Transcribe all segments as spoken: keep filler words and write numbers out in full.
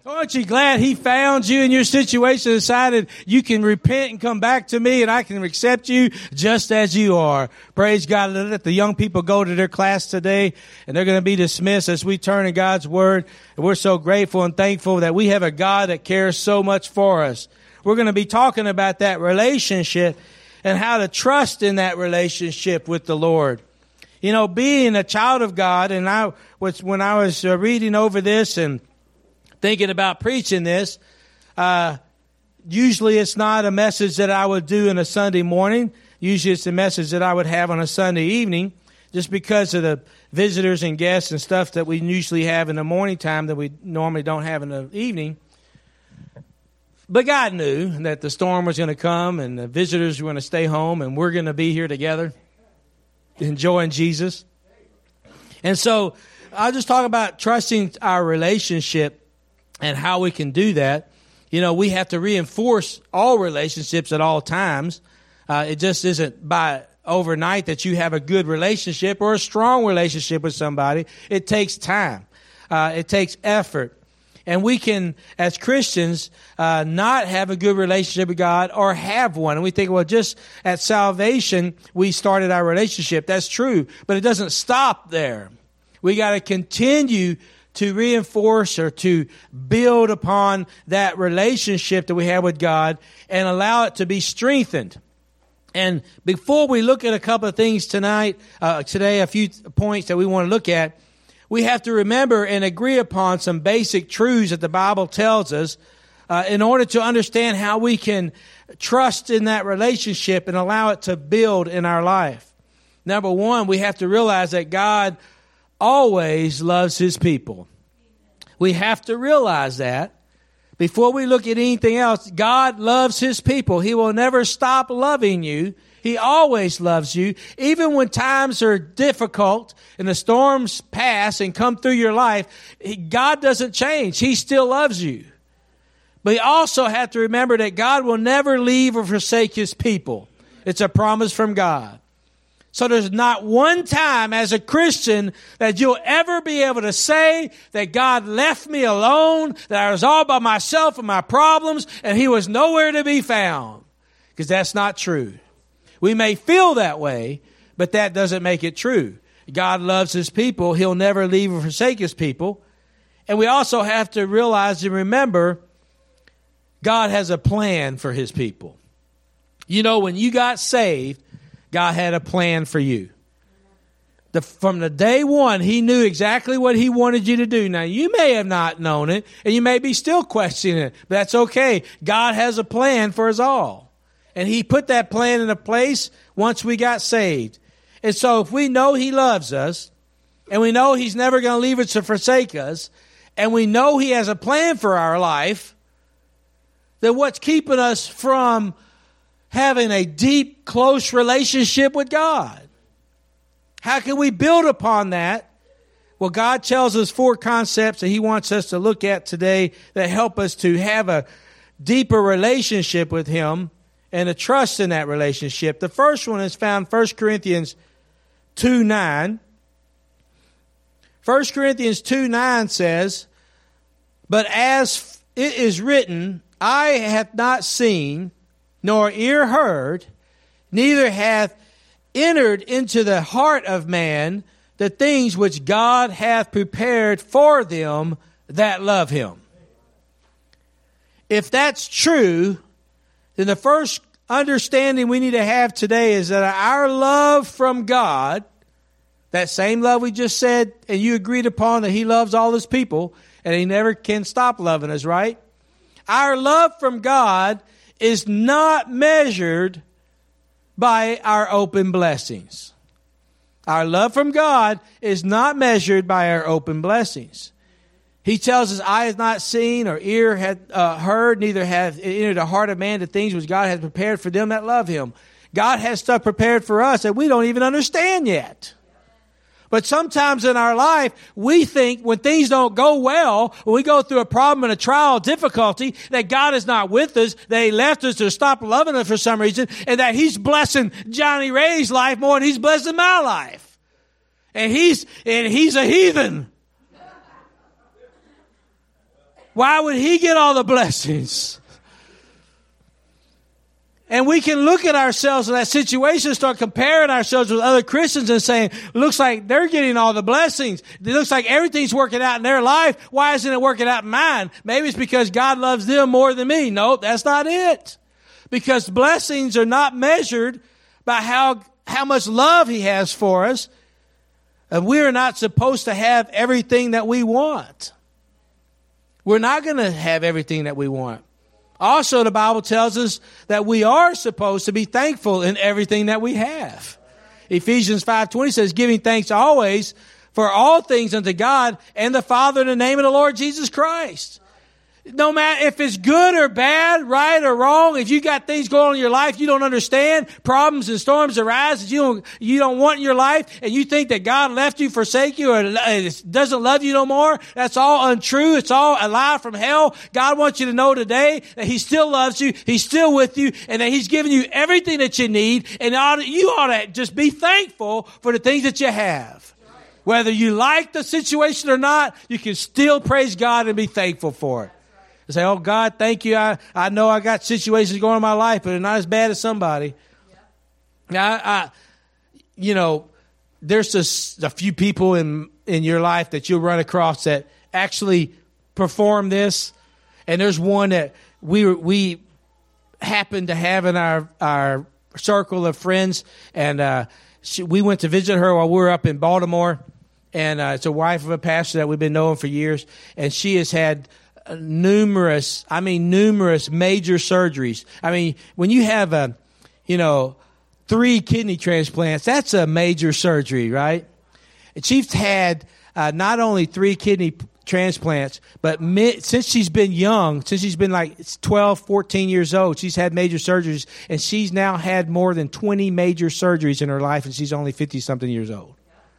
Aren't you glad he found you in your situation, decided you can repent and come back to me and I can accept you just as you are. Praise God. Let the young people go to their class today and they're going to be dismissed as we turn to God's word. And we're so grateful and thankful that we have a God that cares so much for us. We're going to be talking about that relationship and how to trust in that relationship with the Lord. You know, being a child of God, and I was, when I was uh, reading over this and thinking about preaching this, uh, usually it's not a message that I would do in a Sunday morning. Usually it's a message that I would have on a Sunday evening, just because of the visitors and guests and stuff that we usually have in the morning time that we normally don't have in the evening. But God knew that the storm was going to come and the visitors were going to stay home and we're going to be here together enjoying Jesus. And so I'll just talk about trusting our relationship and how we can do that. You know, we have to reinforce all relationships at all times. Uh, it just isn't by overnight that you have a good relationship or a strong relationship with somebody. It takes time. Uh, it takes effort. And we can, as Christians, uh, not have a good relationship with God or have one. And we think, well, just at salvation, we started our relationship. That's true. But it doesn't stop there. We got to continue to reinforce or to build upon that relationship that we have with God and allow it to be strengthened. And before we look at a couple of things tonight, uh, today, a few points that we want to look at, we have to remember and agree upon some basic truths that the Bible tells us uh, in order to understand how we can trust in that relationship and allow it to build in our life. Number one, we have to realize that God always loves his people. We have to realize that. Before we look at anything else, God loves his people. He will never stop loving you. He always loves you. Even when times are difficult and the storms pass and come through your life, God doesn't change. He still loves you. But you also have to remember that God will never leave or forsake his people. It's a promise from God. So there's not one time as a Christian that you'll ever be able to say that God left me alone, that I was all by myself and my problems, and he was nowhere to be found. Because that's not true. We may feel that way, but that doesn't make it true. God loves his people. He'll never leave or forsake his people. And we also have to realize and remember God has a plan for his people. You know, when you got saved, God had a plan for you. The, from the day one, he knew exactly what he wanted you to do. Now, you may have not known it, and you may be still questioning it, but that's okay. God has a plan for us all. And he put that plan into place once we got saved. And so if we know he loves us, and we know he's never going to leave us or forsake us, and we know he has a plan for our life, then what's keeping us from having a deep, close relationship with God? How can we build upon that? Well, God tells us four concepts that he wants us to look at today that help us to have a deeper relationship with him and a trust in that relationship. The first one is found in First Corinthians two nine. First Corinthians two nine says, "But as it is written, eye hath not seen, nor ear heard, neither hath entered into the heart of man the things which God hath prepared for them that love him." If that's true, then the first understanding we need to have today is that our love from God, that same love we just said and you agreed upon, that he loves all his people and he never can stop loving us, right? Our love from God is not measured by our open blessings. Our love from God is not measured by our open blessings. He tells us, eye has not seen or ear hath uh, heard, neither hath entered the heart of man the things which God has prepared for them that love him. God has stuff prepared for us that we don't even understand yet. But sometimes in our life, we think when things don't go well, when we go through a problem and a trial, difficulty, that God is not with us, that he left us or stopped loving us for some reason, and that he's blessing Johnny Ray's life more than he's blessing my life. And he's, and he's a heathen. Why would he get all the blessings? And we can look at ourselves in that situation, start comparing ourselves with other Christians and saying, looks like they're getting all the blessings. It looks like everything's working out in their life. Why isn't it working out in mine? Maybe it's because God loves them more than me. No, that's not it. Because blessings are not measured by how, how much love he has for us. And we're not supposed to have everything that we want. We're not going to have everything that we want. Also, the Bible tells us that we are supposed to be thankful in everything that we have. Ephesians five twenty says, giving thanks always for all things unto God and the Father in the name of the Lord Jesus Christ. No matter if it's good or bad, right or wrong, if you got things going on in your life you don't understand, problems and storms arise that you don't, you don't want in your life, and you think that God left you, forsake you, or doesn't love you no more, that's all untrue. It's all a lie from hell. God wants you to know today that he still loves you, he's still with you, and that he's given you everything that you need, and you ought to just be thankful for the things that you have. Whether you like the situation or not, you can still praise God and be thankful for it. And say, oh, God, thank you. I, I know I got situations going on in my life, but they're not as bad as somebody. Yeah. Now, I, I, you know, there's just a few people in, in your life that you'll run across that actually perform this. And there's one that we we happened to have in our, our circle of friends. And uh, she, we went to visit her while we were up in Baltimore. And uh, it's a wife of a pastor that we've been knowing for years. And she has had numerous, I mean, numerous major surgeries. I mean, when you have a, you know, three kidney transplants, that's a major surgery, right? And she's had uh, not only three kidney p- transplants, but mi- since she's been young, since she's been like twelve, fourteen years old, she's had major surgeries, and she's now had more than twenty major surgeries in her life, and she's only fifty-something years old.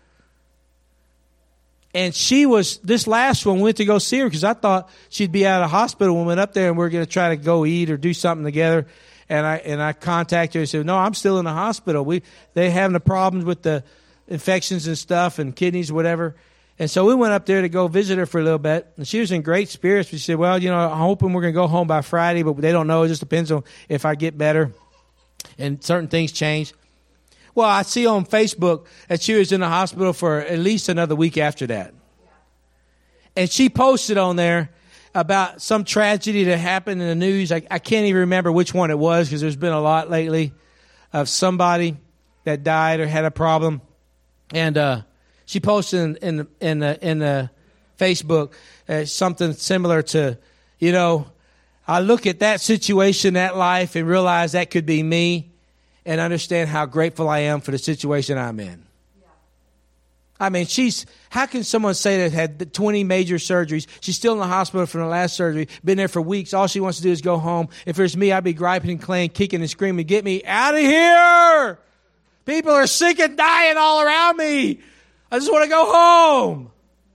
And she was, this last one, went to go see her because I thought she'd be out of the hospital when we went up there and we are going to try to go eat or do something together. And I and I contacted her and said, no, I'm still in the hospital. We They having the problems with the infections and stuff and kidneys, whatever. And so we went up there to go visit her for a little bit. And she was in great spirits. She said, well, you know, I'm hoping we're going to go home by Friday, but they don't know. It just depends on if I get better. And certain things change. Well, I see on Facebook that she was in the hospital for at least another week after that. And she posted on there about some tragedy that happened in the news. I, I can't even remember which one it was because there's been a lot lately of somebody that died or had a problem. And uh, she posted in in in the, in the Facebook uh, something similar to, you know, I look at that situation, that life, and realize that could be me. And understand how grateful I am for the situation I'm in. Yeah. I mean, she's, how can someone say that had twenty major surgeries, she's still in the hospital from the last surgery, been there for weeks, all she wants to do is go home. If it was me, I'd be griping and complaining, kicking and screaming, get me out of here! People are sick and dying all around me. I just want to go home.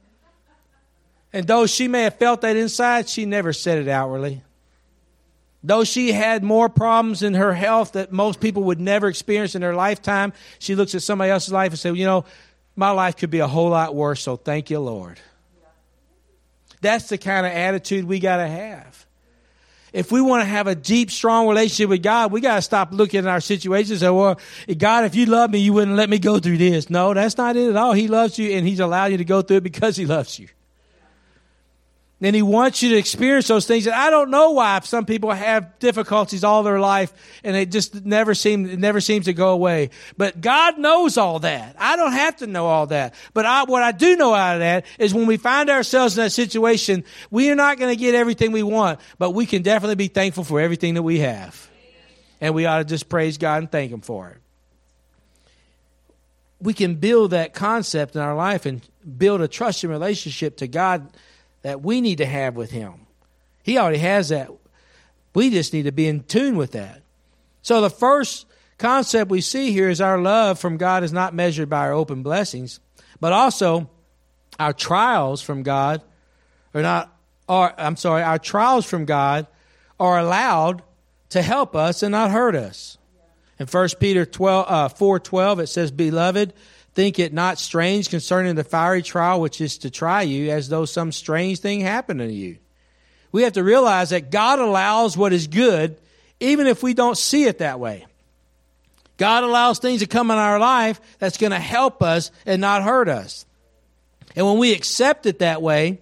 And though she may have felt that inside, she never said it outwardly. Though she had more problems in her health that most people would never experience in their lifetime, she looks at somebody else's life and says, you know, my life could be a whole lot worse, so thank you, Lord. That's the kind of attitude we got to have. If we want to have a deep, strong relationship with God, we got to stop looking at our situations and say, well, God, if you love me, you wouldn't let me go through this. No, that's not it at all. He loves you, and he's allowed you to go through it because he loves you. And he wants you to experience those things. And I don't know why some people have difficulties all their life and it just never seem, it never seems to go away. But God knows all that. I don't have to know all that. But I, what I do know out of that is when we find ourselves in that situation, we are not going to get everything we want, but we can definitely be thankful for everything that we have. And we ought to just praise God and thank him for it. We can build that concept in our life and build a trusting relationship to God that we need to have with him. He already has that. We just need to be in tune with that. So the first concept we see here is our love from God is not measured by our open blessings, but also our trials from God are not, or I'm sorry, our trials from God are allowed to help us and not hurt us. In First Peter four twelve, it says, Beloved, think it not strange concerning the fiery trial which is to try you, as though some strange thing happened to you. We have to realize that God allows what is good, even if we don't see it that way. God allows things to come in our life that's going to help us and not hurt us. And when we accept it that way,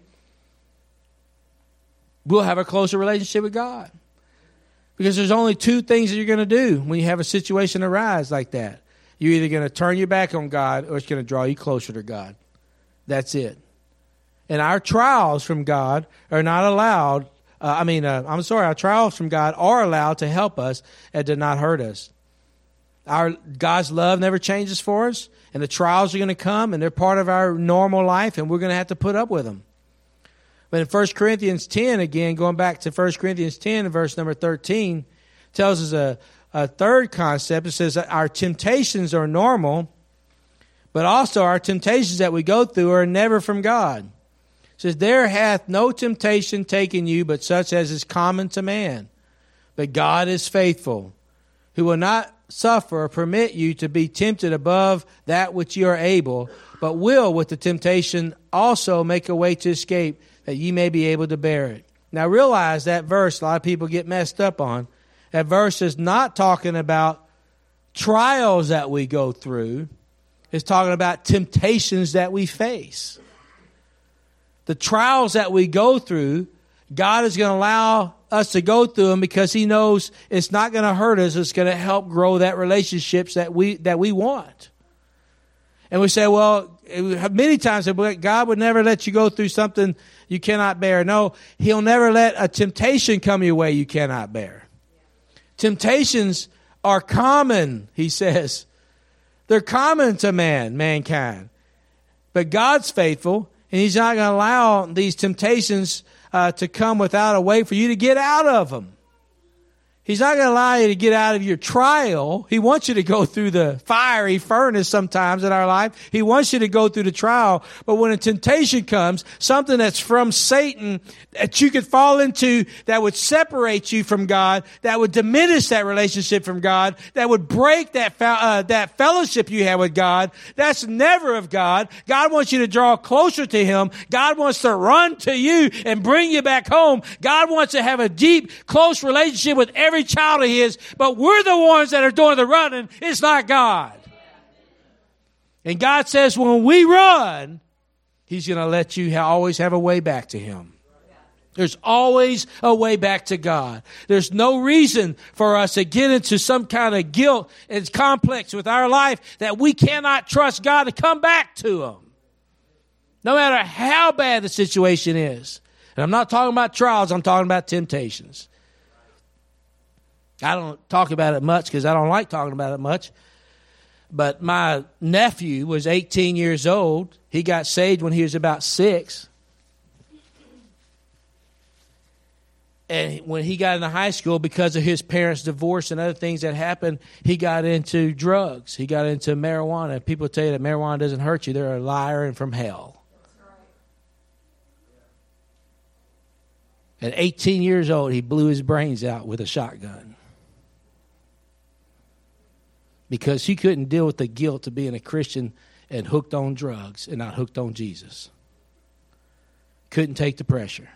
we'll have a closer relationship with God. Because there's only two things that you're going to do when you have a situation arise like that. You're either going to turn your back on God or it's going to draw you closer to God. That's it. And our trials from God are not allowed, uh, I mean, uh, I'm sorry, our trials from God are allowed to help us and to not hurt us. Our God's love never changes for us, and the trials are going to come, and they're part of our normal life, and we're going to have to put up with them. But in First Corinthians ten, again, going back to First Corinthians ten, verse number thirteen, tells us a, a third concept. It says that our temptations are normal, but also our temptations that we go through are never from God. It says, there hath no temptation taken you, but such as is common to man. But God is faithful, who will not suffer or permit you to be tempted above that which you are able, but will with the temptation also make a way to escape, that ye may be able to bear it. Now realize that verse a lot of people get messed up on. That verse is not talking about trials that we go through. It's talking about temptations that we face. The trials that we go through, God is going to allow us to go through them because He knows it's not going to hurt us. It's going to help grow that relationships that we that we want. And we say, well, many times God would never let you go through something you cannot bear. No, He'll never let a temptation come your way you cannot bear. Temptations are common, He says. They're common to man, mankind. But God's faithful, and He's not going to allow these temptations uh, to come without a way for you to get out of them. He's not going to allow you to get out of your trial. He wants you to go through the fiery furnace sometimes in our life. He wants you to go through the trial. But when a temptation comes, something that's from Satan that you could fall into that would separate you from God, that would diminish that relationship from God, that would break that uh, that fellowship you have with God, that's never of God. God wants you to draw closer to Him. God wants to run to you and bring you back home. God wants to have a deep, close relationship with every child of His, but we're the ones that are doing the running. It's not God. And God says when we run, He's going to let you ha- always have a way back to Him. There's always a way back to God. There's no reason for us to get into some kind of guilt and complex with our life that we cannot trust God to come back to Him. No matter how bad the situation is. And I'm not talking about trials, I'm talking about temptations. I don't talk about it much because I don't like talking about it much. But my nephew was eighteen years old. He got saved when he was about six. And when he got into high school, because of his parents' divorce and other things that happened, he got into drugs. He got into marijuana. People tell you that marijuana doesn't hurt you. They're a liar and from hell. At eighteen years old, he blew his brains out with a shotgun. Because he couldn't deal with the guilt of being a Christian and hooked on drugs and not hooked on Jesus. Couldn't take the pressure.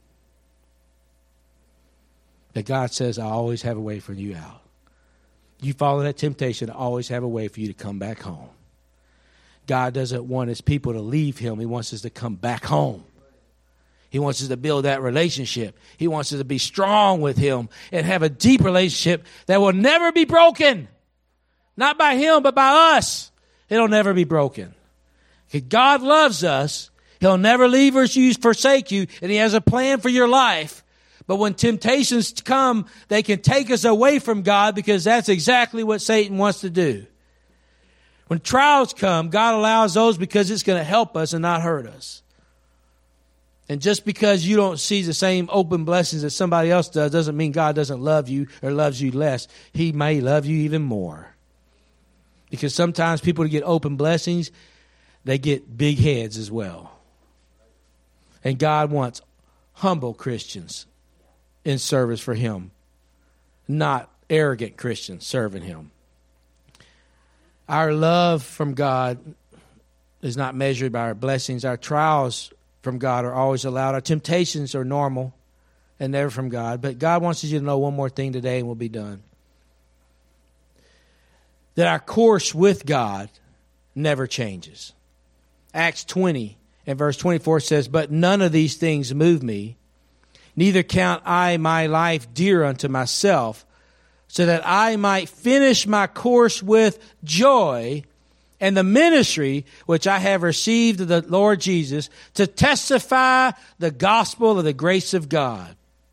But God says, I always have a way for you out. You follow that temptation, I always have a way for you to come back home. God doesn't want His people to leave Him. He wants us to come back home. He wants us to build that relationship. He wants us to be strong with Him and have a deep relationship that will never be broken. Not by Him, but by us. It'll never be broken. If God loves us, He'll never leave or forsake you, and He has a plan for your life. But when temptations come, they can take us away from God because that's exactly what Satan wants to do. When trials come, God allows those because it's going to help us and not hurt us. And just because you don't see the same open blessings that somebody else does doesn't mean God doesn't love you or loves you less. He may love you even more. Because sometimes people get open blessings, they get big heads as well. And God wants humble Christians in service for Him, not arrogant Christians serving Him. Our love from God is not measured by our blessings. Our trials from God are always allowed. Our temptations are normal. and never from God. But God wants you to know one more thing today, and we'll be done. That our course with God never changes. Acts twenty and verse twenty-four says, "But none of these things move me, neither count I my life dear unto myself, so that I might finish my course with joy and the ministry which I have received of the Lord Jesus, to testify the gospel of the grace of God."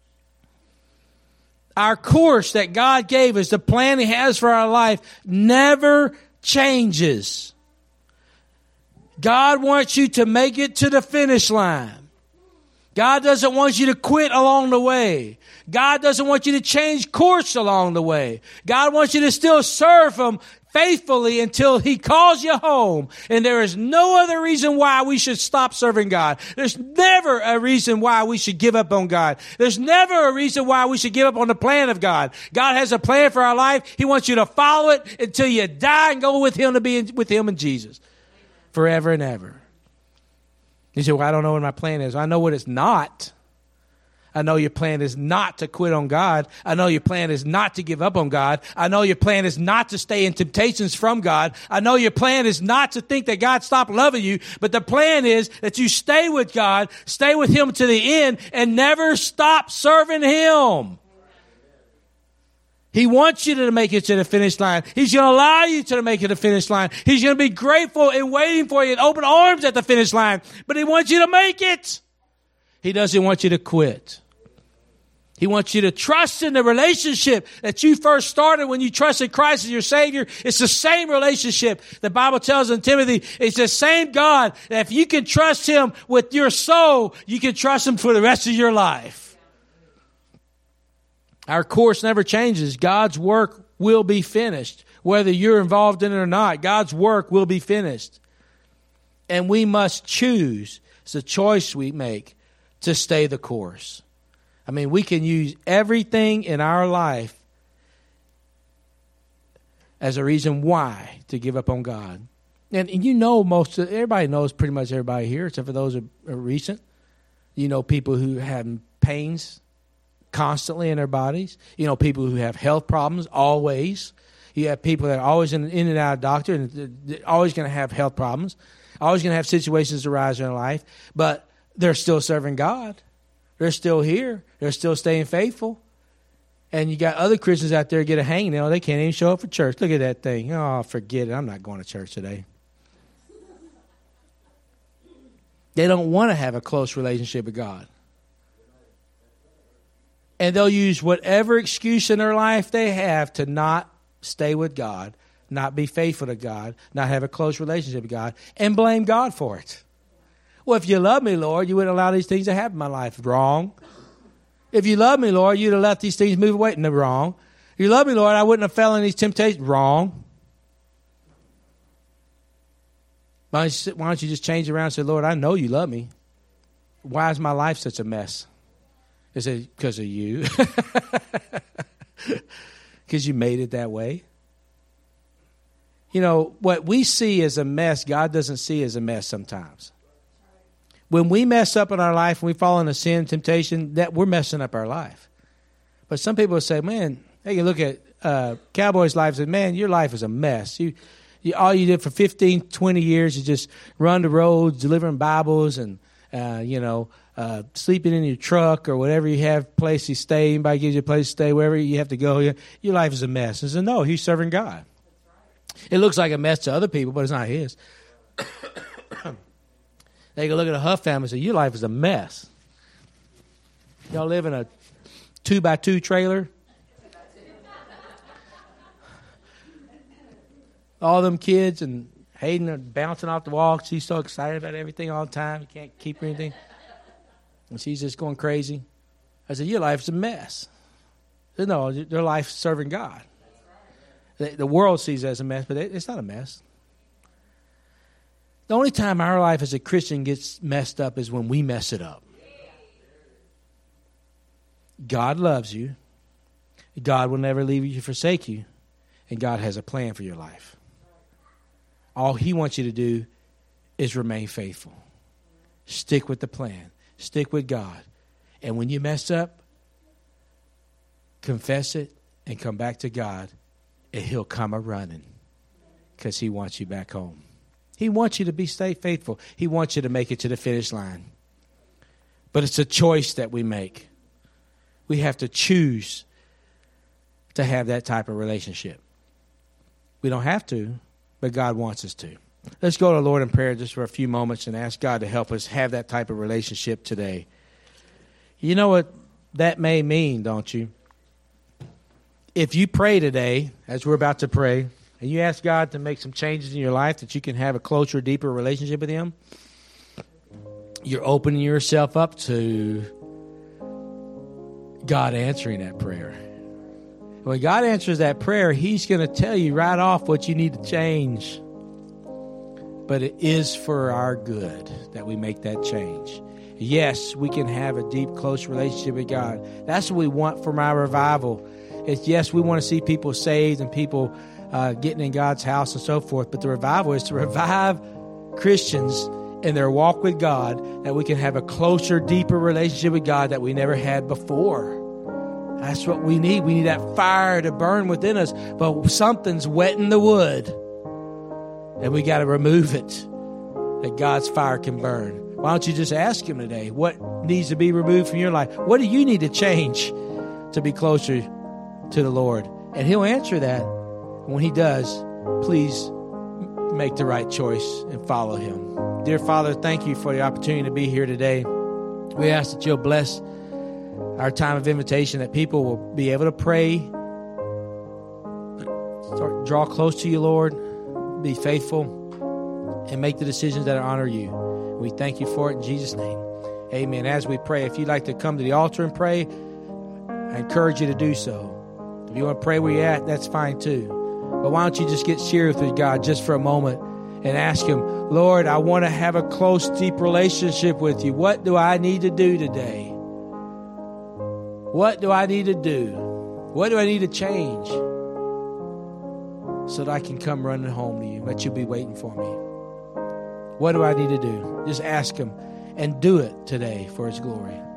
Our course that God gave us, the plan He has for our life, never changes. God wants you to make it to the finish line. God doesn't want you to quit along the way. God doesn't want you to change course along the way. God wants you to still serve Him faithfully until He calls you home. And there is no other reason why we should stop serving God. There's never a reason why we should give up on God. There's never a reason why we should give up on the plan of God. God has a plan for our life. He wants you to follow it until you die and go with Him to be with Him and Jesus forever and ever. You say, well, I don't know what my plan is. I know what it's not. I know your plan is not to quit on God. I know your plan is not to give up on God. I know your plan is not to stay in temptations from God. I know your plan is not to think that God stopped loving you. But the plan is that you stay with God, stay with Him to the end, and never stop serving Him. He wants you to make it to the finish line. He's going to allow you to make it to the finish line. He's going to be grateful and waiting for you in open arms at the finish line. But He wants you to make it. He doesn't want you to quit. He wants you to trust in the relationship that you first started when you trusted Christ as your Savior. It's the same relationship. The Bible tells in Timothy, it's the same God that if you can trust Him with your soul, you can trust Him for the rest of your life. Our course never changes. God's work will be finished. Whether you're involved in it or not, God's work will be finished. And we must choose. It's a choice we make to stay the course. I mean, we can use everything in our life as a reason why to give up on God. And, and you know, most of, everybody knows pretty much everybody here, except for those who are recent. You know, people who have pains constantly in their bodies. You know, people who have health problems always. You have people that are always in, in and out of doctor, and they're always going to have health problems, always going to have situations arise in their life, but they're still serving God. They're still here. They're still staying faithful. And you got other Christians out there get a hangnail. They can't even show up for church. Look at that thing. Oh, forget it. I'm not going to church today. They don't want to have a close relationship with God. And they'll use whatever excuse in their life they have to not stay with God, not be faithful to God, not have a close relationship with God, and blame God for it. Well, if you love me, Lord, you wouldn't allow these things to happen in my life. Wrong. If you love me, Lord, you'd have let these things move away. No, wrong. If you love me, Lord, I wouldn't have fell in these temptations. Wrong. Why don't, you, why don't you just change around and say, Lord, I know you love me. Why is my life such a mess? Is it because of you? Because you made it that way? You know, what we see as a mess, God doesn't see as a mess sometimes. When we mess up in our life, when we fall into sin, temptation, that we're messing up our life. But some people say, man, they can look at uh, Cowboy's life and say, man, your life is a mess. You, you, all you did for fifteen, twenty years is just run the roads, delivering Bibles, and, uh, you know, uh, sleeping in your truck or whatever you have, place you stay. Anybody gives you a place to stay, wherever you have to go. Your life is a mess. I said, no, he's serving God. It looks like a mess to other people, but it's not his. They can look at a Huff family and say, your life is a mess. Y'all live in a two-by-two trailer. All them kids, and Hayden are bouncing off the wall. She's so excited about everything all the time. You can't keep her anything. And she's just going crazy. I said, your life is a mess. Said, no, their life's serving God. The, the world sees it as a mess, but it, it's not a mess. The only time our life as a Christian gets messed up is when we mess it up. God loves you. God will never leave you or forsake you. And God has a plan for your life. All He wants you to do is remain faithful. Stick with the plan. Stick with God. And when you mess up, confess it, and come back to God, and he'll come a-running because he wants you back home. He wants you to be stay faithful. He wants you to make it to the finish line. But it's a choice that we make. We have to choose to have that type of relationship. We don't have to, but God wants us to. Let's go to the Lord in prayer just for a few moments and ask God to help us have that type of relationship today. You know what that may mean, don't you? If you pray today, as we're about to pray, and you ask God to make some changes in your life that you can have a closer, deeper relationship with him, you're opening yourself up to God answering that prayer. When God answers that prayer, he's going to tell you right off what you need to change. But it is for our good that we make that change. Yes, we can have a deep, close relationship with God. That's what we want from our revival. It's, yes, we want to see people saved and people uh, getting in God's house and so forth. But the revival is to revive Christians in their walk with God, that we can have a closer, deeper relationship with God that we never had before. That's what we need. We need that fire to burn within us. But something's wetting the wood, and we got to remove it, that God's fire can burn. Why don't you just ask him today, what needs to be removed from your life? What do you need to change to be closer to the Lord? And he'll answer that. When he does, please make the right choice and follow him. Dear Father, thank you for the opportunity to be here today. We ask that you'll bless our time of invitation, that people will be able to pray, start, draw close to you, Lord, be faithful, and make the decisions that honor you. We thank you for it in Jesus' name. Amen. As we pray, if you'd like to come to the altar and pray, I encourage you to do so. If you want to pray where you're at, that's fine too. But why don't you just get serious with God just for a moment and ask him, Lord, I want to have a close, deep relationship with you. What do I need to do today? What do I need to do? What do I need to change so that I can come running home to you, that you'll be waiting for me? What do I need to do? Just ask him and do it today for his glory.